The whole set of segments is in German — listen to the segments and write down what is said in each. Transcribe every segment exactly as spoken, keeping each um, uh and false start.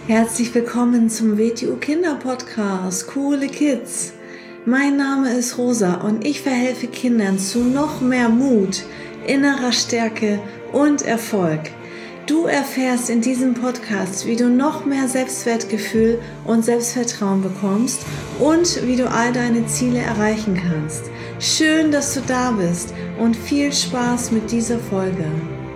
Herzlich willkommen zum W T U Kinder Podcast, Coole Kids. Mein Name ist Rosa und ich verhelfe Kindern zu noch mehr Mut, innerer Stärke und Erfolg. Du erfährst in diesem Podcast, wie du noch mehr Selbstwertgefühl und Selbstvertrauen bekommst und wie du all deine Ziele erreichen kannst. Schön, dass du da bist und viel Spaß mit dieser Folge.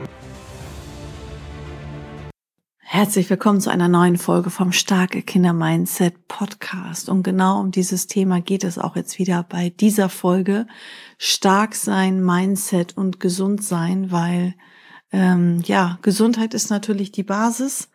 Herzlich willkommen zu einer neuen Folge vom Starke Kinder Mindset Podcast. Und genau um dieses Thema geht es auch jetzt wieder bei dieser Folge. Stark sein, Mindset und gesund sein, weil ähm, ja, Gesundheit ist natürlich die Basis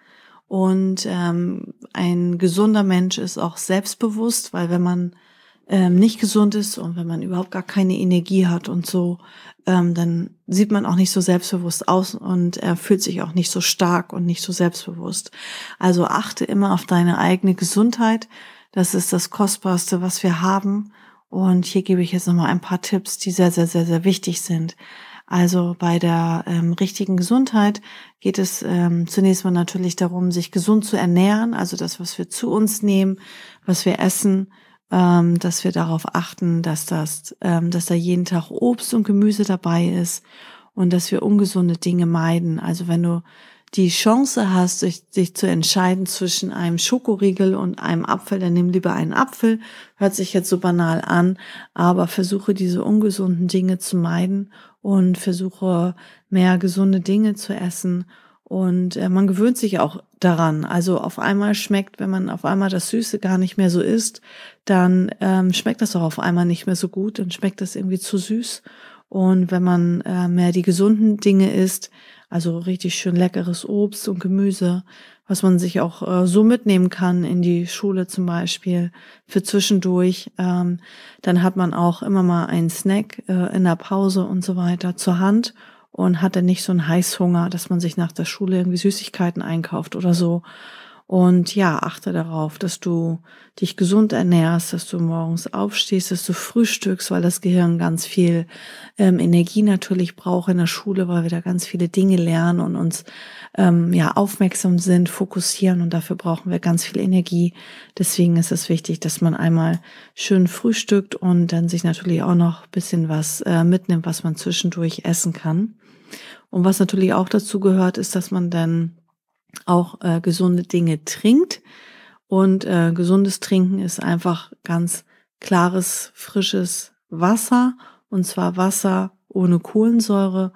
und ähm, ein gesunder Mensch ist auch selbstbewusst, weil wenn man ähm, nicht gesund ist und wenn man überhaupt gar keine Energie hat und so, ähm, dann sieht man auch nicht so selbstbewusst aus und er fühlt sich auch nicht so stark und nicht so selbstbewusst. Also achte immer auf deine eigene Gesundheit. Das ist das Kostbarste, was wir haben. Und hier gebe ich jetzt nochmal ein paar Tipps, die sehr, sehr, sehr, sehr wichtig sind. Also bei der ähm, richtigen Gesundheit geht es ähm, zunächst mal natürlich darum, sich gesund zu ernähren. Also das, was wir zu uns nehmen, was wir essen, ähm, dass wir darauf achten, dass das, ähm, dass da jeden Tag Obst und Gemüse dabei ist und dass wir ungesunde Dinge meiden. Also wenn du die Chance hast, dich, dich zu entscheiden zwischen einem Schokoriegel und einem Apfel, dann nimm lieber einen Apfel. Hört sich jetzt so banal an, aber versuche diese ungesunden Dinge zu meiden und versuche mehr gesunde Dinge zu essen. Und äh, man gewöhnt sich auch daran. Also auf einmal schmeckt, wenn man auf einmal das Süße gar nicht mehr so isst, dann ähm, schmeckt das auch auf einmal nicht mehr so gut, dann schmeckt das irgendwie zu süß. Und wenn man äh, mehr die gesunden Dinge isst, also richtig schön leckeres Obst und Gemüse, was man sich auch äh, so mitnehmen kann in die Schule zum Beispiel für zwischendurch, ähm, dann hat man auch immer mal einen Snack äh, in der Pause und so weiter zur Hand und hat dann nicht so einen Heißhunger, dass man sich nach der Schule irgendwie Süßigkeiten einkauft oder so. Und ja, achte darauf, dass du dich gesund ernährst, dass du morgens aufstehst, dass du frühstückst, weil das Gehirn ganz viel ähm, Energie natürlich braucht in der Schule, weil wir da ganz viele Dinge lernen und uns ähm, ja aufmerksam sind, fokussieren und dafür brauchen wir ganz viel Energie. Deswegen ist es wichtig, dass man einmal schön frühstückt und dann sich natürlich auch noch ein bisschen was äh, mitnimmt, was man zwischendurch essen kann. Und was natürlich auch dazu gehört, ist, dass man dann auch äh, gesunde Dinge trinkt. Und äh, gesundes Trinken ist einfach ganz klares, frisches Wasser. Und zwar Wasser ohne Kohlensäure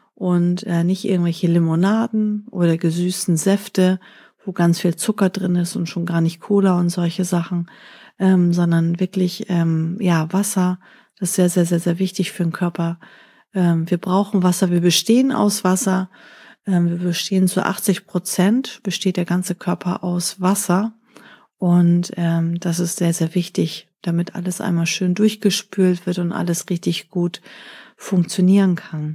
und äh, nicht irgendwelche Limonaden oder gesüßten Säfte, wo ganz viel Zucker drin ist und schon gar nicht Cola und solche Sachen, ähm, sondern wirklich ähm, ja Wasser. Das ist sehr, sehr, sehr, sehr wichtig für den Körper. Ähm, wir brauchen Wasser, wir bestehen aus Wasser. Wir bestehen zu achtzig Prozent, besteht der ganze Körper aus Wasser. Und ähm, das ist sehr, sehr wichtig, damit alles einmal schön durchgespült wird und alles richtig gut funktionieren kann.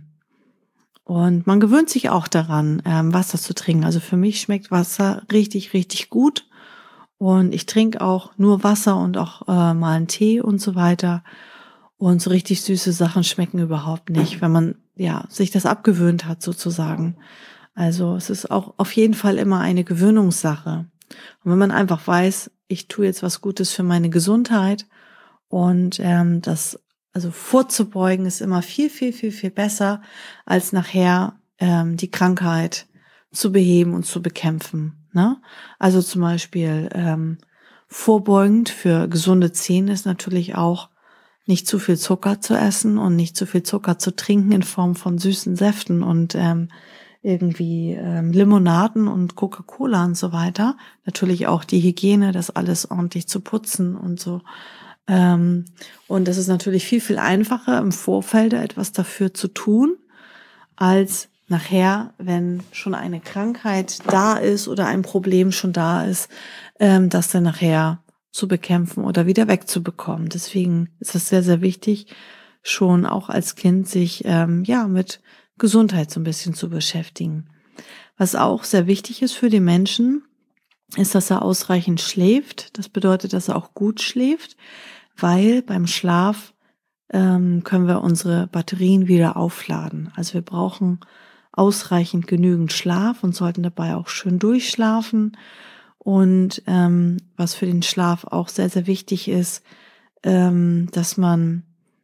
Und man gewöhnt sich auch daran, ähm, Wasser zu trinken. Also für mich schmeckt Wasser richtig, richtig gut. Und ich trinke auch nur Wasser und auch äh, mal einen Tee und so weiter. Und so richtig süße Sachen schmecken überhaupt nicht, wenn man ja sich das abgewöhnt hat sozusagen. Also es ist auch auf jeden Fall immer eine Gewöhnungssache. Und wenn man einfach weiß, ich tue jetzt was Gutes für meine Gesundheit und ähm, das also vorzubeugen ist immer viel, viel, viel, viel besser, als nachher ähm, die Krankheit zu beheben und zu bekämpfen. Ne? Also zum Beispiel ähm, vorbeugend für gesunde Zähne ist natürlich auch nicht zu viel Zucker zu essen und nicht zu viel Zucker zu trinken in Form von süßen Säften und ähm, irgendwie ähm, Limonaden und Coca-Cola und so weiter. Natürlich auch die Hygiene, das alles ordentlich zu putzen und so. Ähm, und das ist natürlich viel, viel einfacher, im Vorfeld etwas dafür zu tun, als nachher, wenn schon eine Krankheit da ist oder ein Problem schon da ist, ähm, das dann nachher zu bekämpfen oder wieder wegzubekommen. Deswegen ist es sehr, sehr wichtig, schon auch als Kind sich ähm, ja mit Gesundheit so ein bisschen zu beschäftigen. Was auch sehr wichtig ist für die Menschen, ist, dass er ausreichend schläft. Das bedeutet, dass er auch gut schläft, weil beim Schlaf ähm, können wir unsere Batterien wieder aufladen. Also wir brauchen ausreichend genügend Schlaf und sollten dabei auch schön durchschlafen. Und ähm, was für den Schlaf auch sehr, sehr wichtig ist, ähm, dass man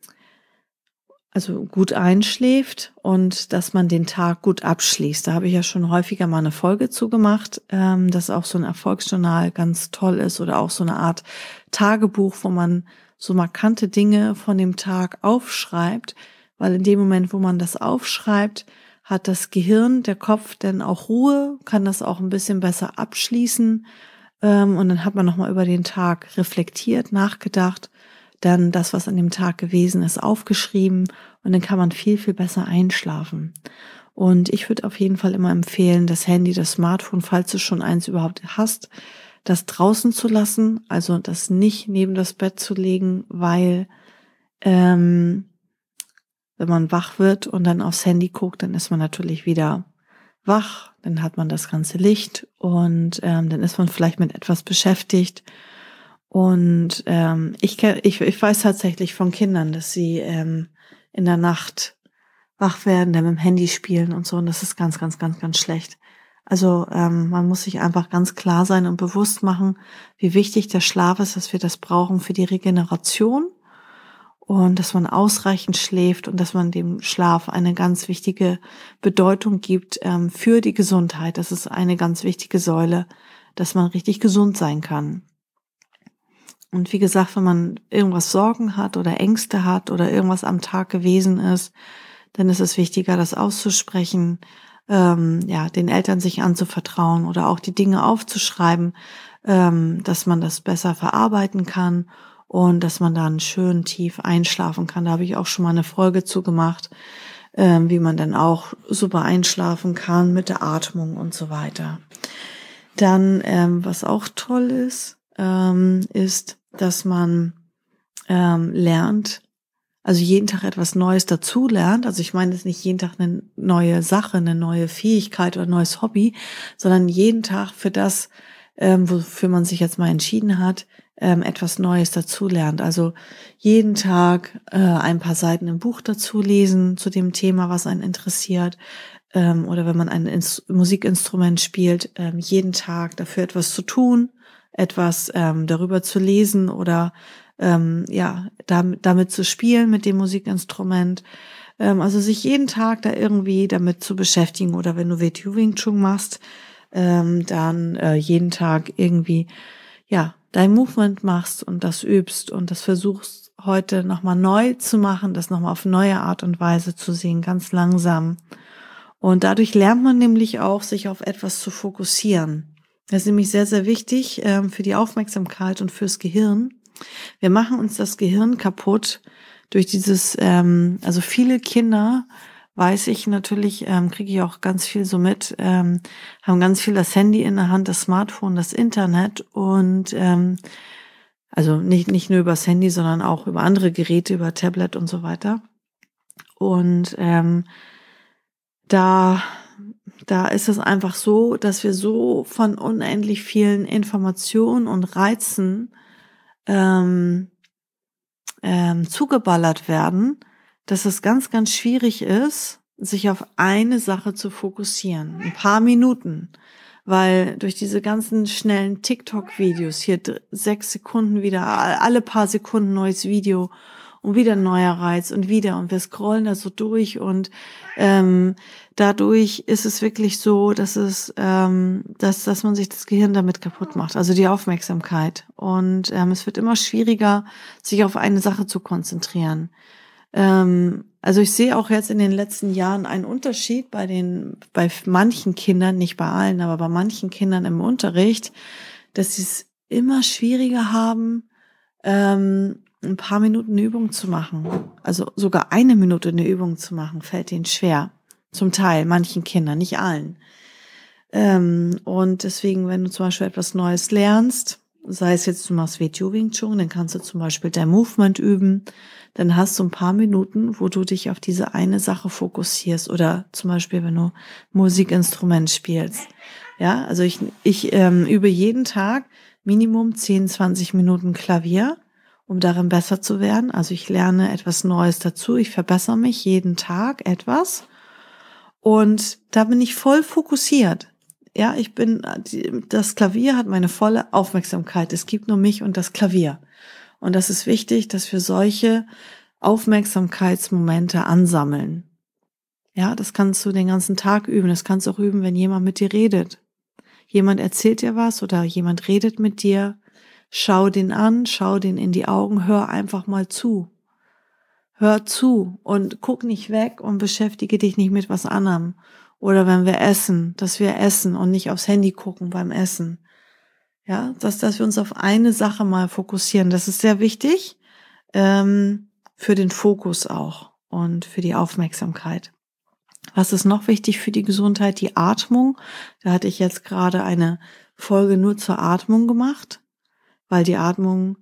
also gut einschläft und dass man den Tag gut abschließt. Da habe ich ja schon häufiger mal eine Folge zugemacht, ähm, dass auch so ein Erfolgsjournal ganz toll ist oder auch so eine Art Tagebuch, wo man so markante Dinge von dem Tag aufschreibt, weil in dem Moment, wo man das aufschreibt, hat das Gehirn, der Kopf dann auch Ruhe, kann das auch ein bisschen besser abschließen, ähm, und dann hat man nochmal über den Tag reflektiert, nachgedacht, dann das, was an dem Tag gewesen ist, aufgeschrieben und dann kann man viel, viel besser einschlafen. Und ich würde auf jeden Fall immer empfehlen, das Handy, das Smartphone, falls du schon eins überhaupt hast, das draußen zu lassen, also das nicht neben das Bett zu legen, weil ähm, wenn man wach wird und dann aufs Handy guckt, dann ist man natürlich wieder wach, dann hat man das ganze Licht und ähm, dann ist man vielleicht mit etwas beschäftigt. Und ähm, ich, ich, ich weiß tatsächlich von Kindern, dass sie ähm, in der Nacht wach werden, dann mit dem Handy spielen und so. Und das ist ganz, ganz, ganz, ganz schlecht. Also ähm, man muss sich einfach ganz klar sein und bewusst machen, wie wichtig der Schlaf ist, dass wir das brauchen für die Regeneration und dass man ausreichend schläft und dass man dem Schlaf eine ganz wichtige Bedeutung gibt ähm, für die Gesundheit. Das ist eine ganz wichtige Säule, dass man richtig gesund sein kann. Und wie gesagt, wenn man irgendwas Sorgen hat oder Ängste hat oder irgendwas am Tag gewesen ist, dann ist es wichtiger, das auszusprechen, ähm, ja, den Eltern sich anzuvertrauen oder auch die Dinge aufzuschreiben, ähm, dass man das besser verarbeiten kann und dass man dann schön tief einschlafen kann. Da habe ich auch schon mal eine Folge zu gemacht, ähm, wie man dann auch super einschlafen kann mit der Atmung und so weiter. Dann, ähm, was auch toll ist, ähm, ist, dass man ähm, lernt, also jeden Tag etwas Neues dazu lernt. Also ich meine jetzt nicht jeden Tag eine neue Sache, eine neue Fähigkeit oder ein neues Hobby, sondern jeden Tag für das, ähm, wofür man sich jetzt mal entschieden hat, ähm, etwas Neues dazu lernt. Also jeden Tag äh, ein paar Seiten im Buch dazu lesen zu dem Thema, was einen interessiert. Ähm, oder wenn man ein Inst- Musikinstrument spielt, ähm, jeden Tag dafür etwas zu tun, etwas ähm, darüber zu lesen oder ähm, ja damit, damit zu spielen mit dem Musikinstrument. Ähm, also sich jeden Tag da irgendwie damit zu beschäftigen oder wenn du W T U Wing Chun machst, ähm, dann äh, jeden Tag irgendwie ja dein Movement machst und das übst und das versuchst heute nochmal neu zu machen, das nochmal auf neue Art und Weise zu sehen, ganz langsam. Und dadurch lernt man nämlich auch, sich auf etwas zu fokussieren. Das ist nämlich sehr, sehr wichtig ähm, für die Aufmerksamkeit und fürs Gehirn. Wir machen uns das Gehirn kaputt durch dieses, ähm, also viele Kinder, weiß ich natürlich, ähm, kriege ich auch ganz viel so mit, ähm, haben ganz viel das Handy in der Hand, das Smartphone, das Internet und ähm, also nicht, nicht nur übers Handy, sondern auch über andere Geräte, über Tablet und so weiter. Und ähm, da Da ist es einfach so, dass wir so von unendlich vielen Informationen und Reizen ähm, ähm, zugeballert werden, dass es ganz, ganz schwierig ist, sich auf eine Sache zu fokussieren. Ein paar Minuten. Weil durch diese ganzen schnellen TikTok-Videos, hier sechs Sekunden wieder, alle paar Sekunden neues Video und wieder ein neuer Reiz und wieder und wir scrollen da so durch und ähm, dadurch ist es wirklich so, dass es, ähm, dass dass man sich das Gehirn damit kaputt macht, also die Aufmerksamkeit und ähm, es wird immer schwieriger, sich auf eine Sache zu konzentrieren. Ähm, also ich sehe auch jetzt in den letzten Jahren einen Unterschied bei den, bei manchen Kindern, nicht bei allen, aber bei manchen Kindern im Unterricht, dass sie es immer schwieriger haben, ähm, ein paar Minuten eine Übung zu machen. Also sogar eine Minute eine Übung zu machen, fällt ihnen schwer. Zum Teil, manchen Kindern, nicht allen. Ähm, und deswegen, wenn du zum Beispiel etwas Neues lernst, sei es jetzt, du machst W T U Wing Chun, dann kannst du zum Beispiel dein Movement üben, dann hast du ein paar Minuten, wo du dich auf diese eine Sache fokussierst oder zum Beispiel, wenn du Musikinstrument spielst. Ja, also ich, ich ähm, übe jeden Tag Minimum zehn, zwanzig Minuten Klavier, um darin besser zu werden. Also ich lerne etwas Neues dazu, ich verbessere mich jeden Tag etwas und da bin ich voll fokussiert. Ja, ich bin, das Klavier hat meine volle Aufmerksamkeit. Es gibt nur mich und das Klavier. Und das ist wichtig, dass wir solche Aufmerksamkeitsmomente ansammeln. Ja, das kannst du den ganzen Tag üben. Das kannst du auch üben, wenn jemand mit dir redet. Jemand erzählt dir was oder jemand redet mit dir. Schau den an, schau den in die Augen, hör einfach mal zu. Hör zu und guck nicht weg und beschäftige dich nicht mit was anderem. Oder wenn wir essen, dass wir essen und nicht aufs Handy gucken beim Essen. Ja, dass, dass wir uns auf eine Sache mal fokussieren. Das ist sehr wichtig, ähm, für den Fokus auch und für die Aufmerksamkeit. Was ist noch wichtig für die Gesundheit? Die Atmung. Da hatte ich jetzt gerade eine Folge nur zur Atmung gemacht, weil die Atmung,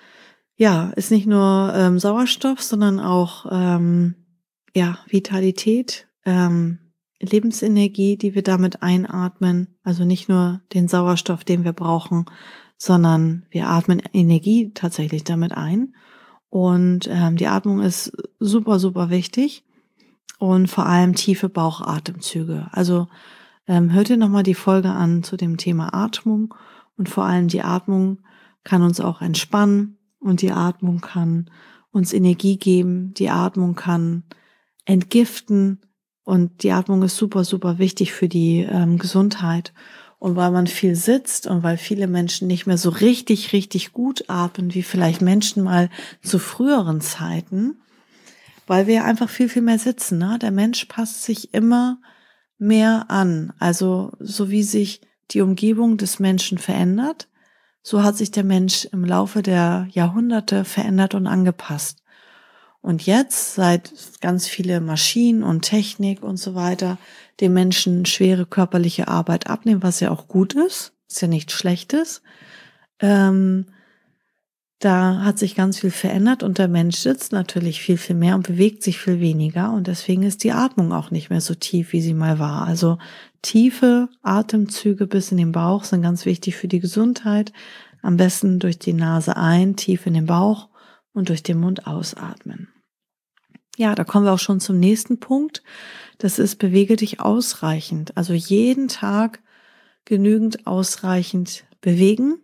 ja, ist nicht nur ähm, Sauerstoff, sondern auch ähm, ja Vitalität, ähm, Lebensenergie, die wir damit einatmen. Also nicht nur den Sauerstoff, den wir brauchen, sondern wir atmen Energie tatsächlich damit ein. Und ähm, die Atmung ist super, super wichtig. Und vor allem tiefe Bauchatemzüge. Also ähm, hört ihr nochmal die Folge an zu dem Thema Atmung. Und vor allem die Atmung kann uns auch entspannen. Und die Atmung kann uns Energie geben. Die Atmung kann entgiften. Und die Atmung ist super, super wichtig für die ähm, Gesundheit. Und weil man viel sitzt und weil viele Menschen nicht mehr so richtig, richtig gut atmen, wie vielleicht Menschen mal zu früheren Zeiten, weil wir einfach viel, viel mehr sitzen. Ne? Der Mensch passt sich immer mehr an. Also so wie sich die Umgebung des Menschen verändert, so hat sich der Mensch im Laufe der Jahrhunderte verändert und angepasst. Und jetzt, seit ganz viele Maschinen und Technik und so weiter den Menschen schwere körperliche Arbeit abnehmen, was ja auch gut ist, ist ja nichts Schlechtes, ähm, da hat sich ganz viel verändert und der Mensch sitzt natürlich viel, viel mehr und bewegt sich viel weniger und deswegen ist die Atmung auch nicht mehr so tief, wie sie mal war. Also tiefe Atemzüge bis in den Bauch sind ganz wichtig für die Gesundheit. Am besten durch die Nase ein, tief in den Bauch und durch den Mund ausatmen. Ja, da kommen wir auch schon zum nächsten Punkt. Das ist, bewege dich ausreichend. Also jeden Tag genügend ausreichend bewegen.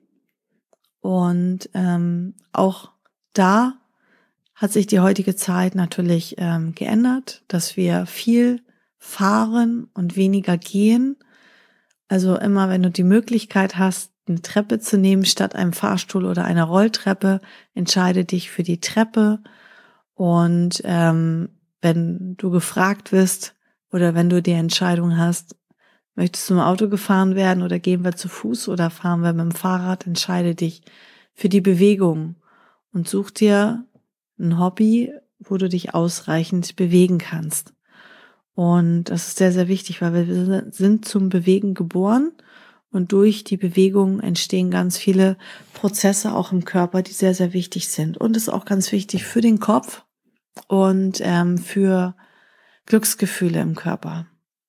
Und ähm, auch da hat sich die heutige Zeit natürlich ähm, geändert, dass wir viel fahren und weniger gehen. Also immer, wenn du die Möglichkeit hast, eine Treppe zu nehmen statt einem Fahrstuhl oder einer Rolltreppe, entscheide dich für die Treppe. Und ähm, wenn du gefragt wirst oder wenn du die Entscheidung hast, möchtest du im Auto gefahren werden oder gehen wir zu Fuß oder fahren wir mit dem Fahrrad? Entscheide dich für die Bewegung und such dir ein Hobby, wo du dich ausreichend bewegen kannst. Und das ist sehr, sehr wichtig, weil wir sind zum Bewegen geboren und durch die Bewegung entstehen ganz viele Prozesse auch im Körper, die sehr, sehr wichtig sind. Und es ist auch ganz wichtig für den Kopf und ähm, für Glücksgefühle im Körper.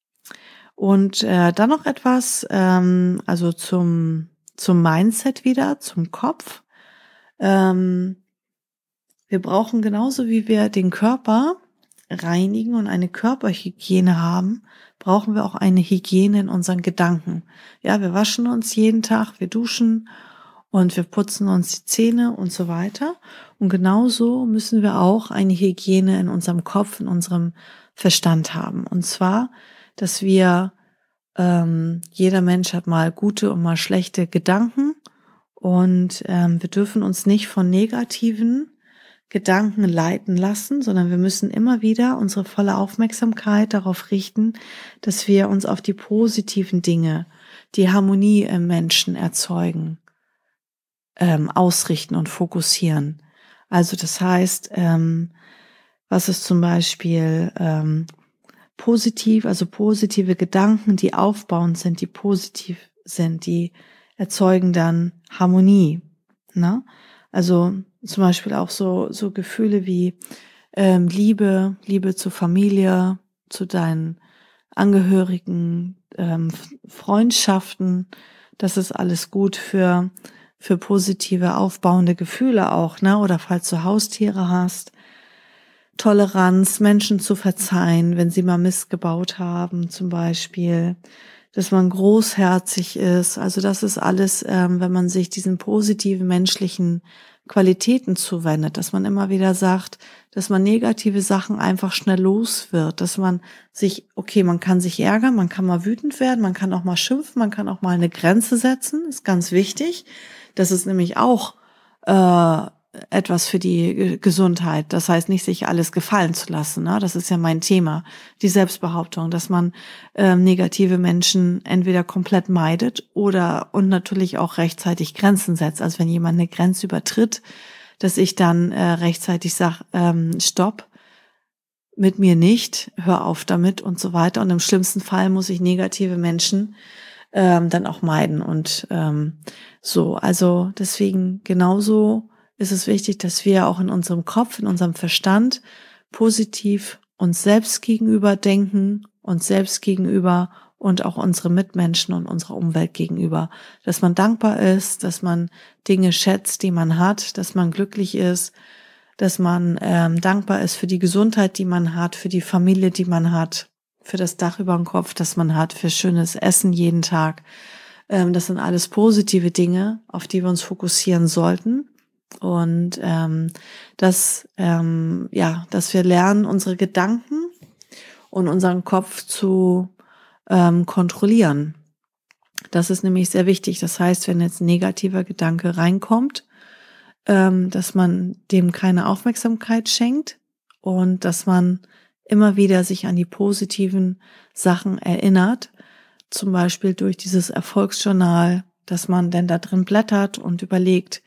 Und äh, dann noch etwas, ähm, also zum, zum Mindset wieder, zum Kopf. Ähm, wir brauchen genauso wie wir den Körper reinigen und eine Körperhygiene haben, brauchen wir auch eine Hygiene in unseren Gedanken. Ja, wir waschen uns jeden Tag, wir duschen und wir putzen uns die Zähne und so weiter. Und genauso müssen wir auch eine Hygiene in unserem Kopf, in unserem Verstand haben. Und zwar, dass wir, ähm, jeder Mensch hat mal gute und mal schlechte Gedanken und ähm, wir dürfen uns nicht von negativen Gedanken leiten lassen, sondern wir müssen immer wieder unsere volle Aufmerksamkeit darauf richten, dass wir uns auf die positiven Dinge, die Harmonie im Menschen erzeugen, ähm, ausrichten und fokussieren. Also das heißt, ähm, was ist zum Beispiel ähm, positiv, also positive Gedanken, die aufbauend sind, die positiv sind, die erzeugen dann Harmonie. Ne? Also zum Beispiel auch so so Gefühle wie ähm, Liebe, Liebe zur Familie, zu deinen Angehörigen, ähm, Freundschaften. Das ist alles gut für für positive aufbauende Gefühle auch, ne? Oder falls du Haustiere hast. Toleranz, Menschen zu verzeihen, wenn sie mal Mist gebaut haben, zum Beispiel. dass man großherzig ist. Also das ist alles, ähm, wenn man sich diesen positiven menschlichen Qualitäten zuwendet, dass man immer wieder sagt, dass man negative Sachen einfach schnell los wird, dass man sich, okay, man kann sich ärgern, man kann mal wütend werden, man kann auch mal schimpfen, man kann auch mal eine Grenze setzen, ist ganz wichtig. Das ist nämlich auch äh, etwas für die Gesundheit. Das heißt, nicht sich alles gefallen zu lassen. Ne? Das ist ja mein Thema, die Selbstbehauptung, dass man ähm, negative Menschen entweder komplett meidet oder und natürlich auch rechtzeitig Grenzen setzt. Also wenn jemand eine Grenze übertritt, dass ich dann äh, rechtzeitig sage, ähm, stopp, mit mir nicht, hör auf damit und so weiter. Und im schlimmsten Fall muss ich negative Menschen ähm, dann auch meiden. Und ähm, so, also deswegen genauso ist es wichtig, dass wir auch in unserem Kopf, in unserem Verstand positiv uns selbst gegenüber denken, uns selbst gegenüber und auch unsere Mitmenschen und unserer Umwelt gegenüber. Dass man dankbar ist, dass man Dinge schätzt, die man hat, dass man glücklich ist, dass man ähm, dankbar ist für die Gesundheit, die man hat, für die Familie, die man hat, für das Dach über dem Kopf, das man hat, für schönes Essen jeden Tag. Ähm, das sind alles positive Dinge, auf die wir uns fokussieren sollten. Und ähm, dass ähm, ja, dass wir lernen, unsere Gedanken und unseren Kopf zu ähm, kontrollieren. Das ist nämlich sehr wichtig. Das heißt, wenn jetzt ein negativer Gedanke reinkommt, ähm, dass man dem keine Aufmerksamkeit schenkt und dass man immer wieder sich an die positiven Sachen erinnert, zum Beispiel durch dieses Erfolgsjournal, dass man denn da drin blättert und überlegt,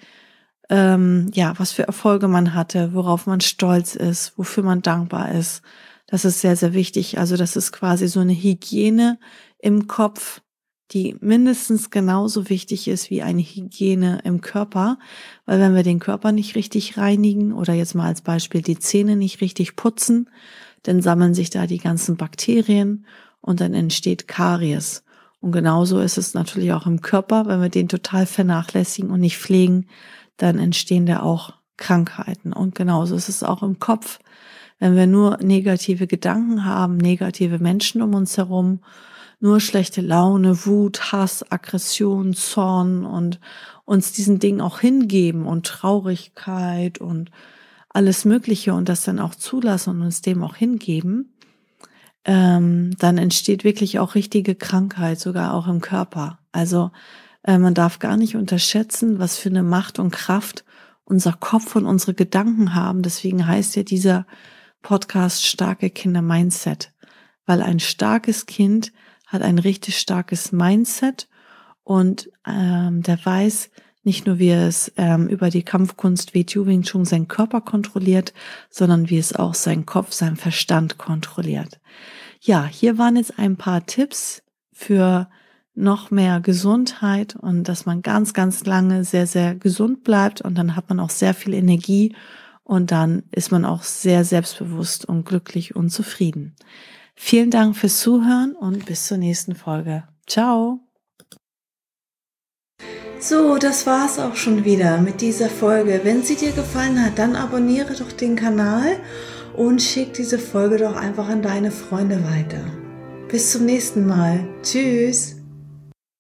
ähm, ja, was für Erfolge man hatte, worauf man stolz ist, wofür man dankbar ist. Das ist sehr, sehr wichtig. Also das ist quasi so eine Hygiene im Kopf, die mindestens genauso wichtig ist wie eine Hygiene im Körper, weil wenn wir den Körper nicht richtig reinigen oder jetzt mal als Beispiel die Zähne nicht richtig putzen, dann sammeln sich da die ganzen Bakterien und dann entsteht Karies. Und genauso ist es natürlich auch im Körper, wenn wir den total vernachlässigen und nicht pflegen, dann entstehen da auch Krankheiten. Und genauso ist es auch im Kopf. Wenn wir nur negative Gedanken haben, negative Menschen um uns herum, nur schlechte Laune, Wut, Hass, Aggression, Zorn und uns diesen Dingen auch hingeben und Traurigkeit und alles Mögliche und das dann auch zulassen und uns dem auch hingeben, ähm, dann entsteht wirklich auch richtige Krankheit, sogar auch im Körper. Also äh, man darf gar nicht unterschätzen, was für eine Macht und Kraft unser Kopf und unsere Gedanken haben. Deswegen heißt ja dieser Podcast Starke Kinder Mindset, weil ein starkes Kind hat ein richtig starkes Mindset und ähm, der weiß nicht nur, wie es ähm, über die Kampfkunst Wing Chun seinen Körper kontrolliert, sondern wie es auch seinen Kopf, seinen Verstand kontrolliert. Ja, hier waren jetzt ein paar Tipps für noch mehr Gesundheit und dass man ganz, ganz lange sehr, sehr gesund bleibt und dann hat man auch sehr viel Energie und dann ist man auch sehr selbstbewusst und glücklich und zufrieden. Vielen Dank fürs Zuhören und bis zur nächsten Folge. Ciao! So, das war's auch schon wieder mit dieser Folge. Wenn sie dir gefallen hat, dann abonniere doch den Kanal und schick diese Folge doch einfach an deine Freunde weiter. Bis zum nächsten Mal. Tschüss!